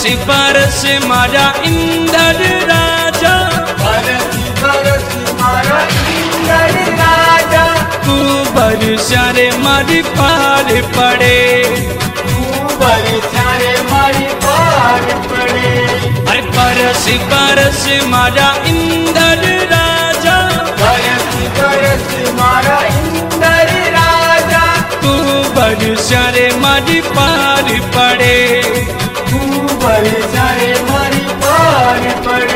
बरस मारा इंद्र राजा, बरस मारा इंद्र राजा, तू बरसा रे मारी पार पड़े, तू बरसा रे मारी पार पड़े। अरे बरस मारा इंद्र राजा, बरस मारा इंद्र राजा, तू बरसा रे मारी पार पड़े, तू बरसा रे मारी पार पड़े।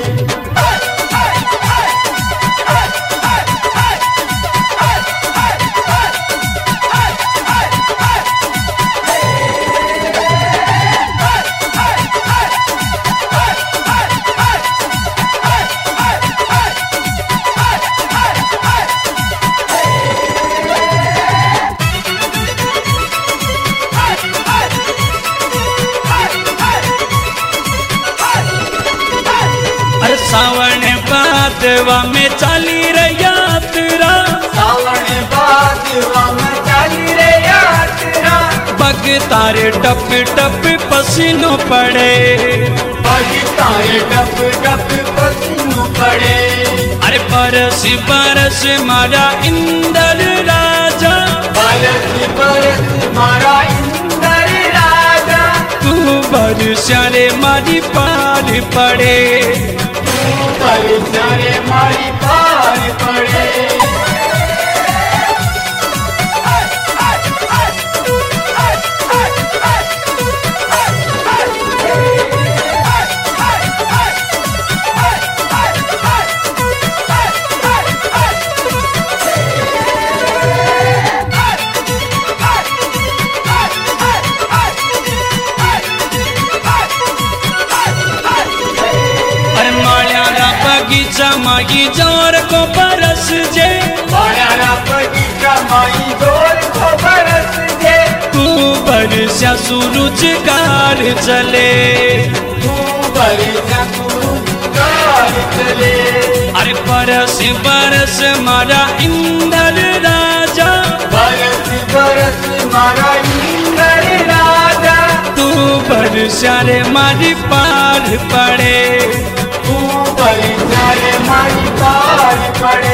सावन बादवा में चाली रे यात्रा, सावन बादवा में चाली रे यात्रा, बग तारे टप टप पसीनों पड़े, बग तारे टप टप पसीनों पड़े। अरे बरस मारा इंद्र राजा, बरस मारा इंद्र राजा, तू बरसा रे मारी पार पड़े, बरसा रे मारी पार पड़े। बगीचा माई जोर को बरस जे, माया बगीचा माई जोर को बरस जे, तू बरसा सूरज गार चले, तू बरसा सूरज गार चले। अरे बरस मारा इंद्र राजा, बरस मारा इंद्र राजा, तू बरसा रे मारी पार पड़े, तू बरसा रे मारी पार पड़े।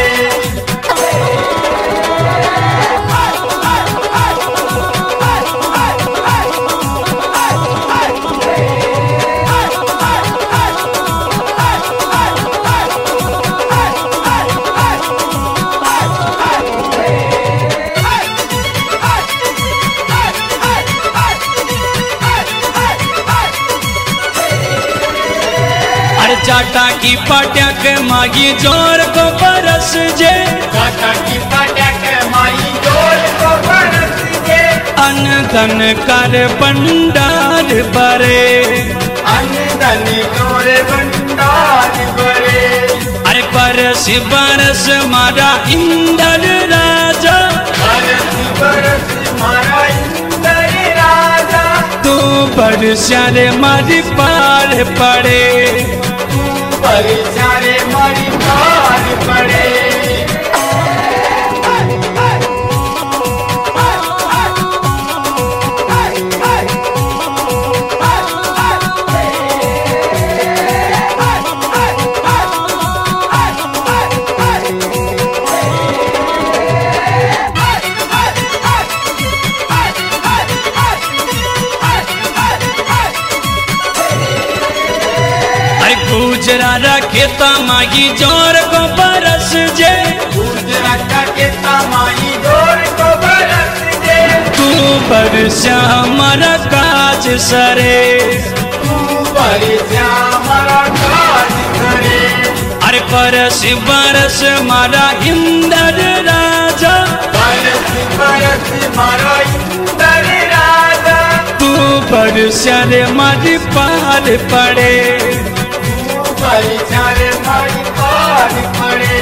जाटा की पटक मागी जोर को बरस जे, जाटा की पटक माई जोर को बरस जे, अन्न धन कर भंडार भरे, अन्न धन कर भंडार भरे। अरे बरस मारा इंद्र राजा, बरस मारा इंद्र राजा, तू बरसा रे मारी पार पड़े, बरसा रे मारी पार पड़े। गुजरा रखे मागी जोर को बरस जे, गुजरा रखे माई जोर को बरस जे, तू बरसा हमारा काज सरे, तू बरसा हमारा काज करे। अरे बरस मारा इंद्र राजा, बरस मारा इंद्र राजा, तू बरसा रे मारी पार पड़े, बरसा रे मारी पार पड़े।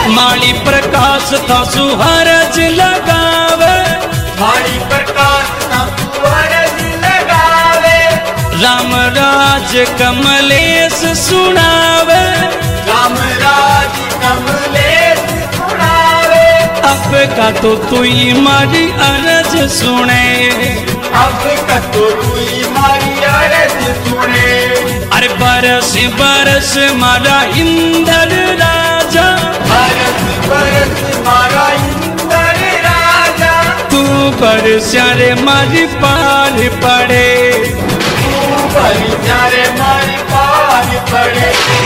माली प्रकाश था सुहरज लगावे, माली प्रकाश था सुहरज लगावे, राम राज कमलेश सुनावे, राम राज कमलेश सुनावे। अब का तो तू मारी अरज सुने, अब का तो तू मारी अरज सुने। अरे बरस बरस मारा इंदर राजा, बरस बरस मारा इंदर राजा, तू बरसारे मारी पार पड़े, तू बरसारे मारी पार पड़े।